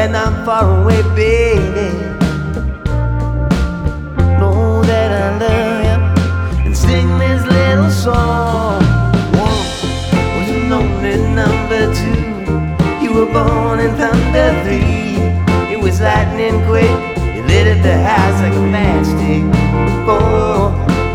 when I'm far away, baby. Know that I love you and sing this little song. One was a lonely number two. You were born in thunder three. It was lightning quick. You lit up the house like a matchstick. Four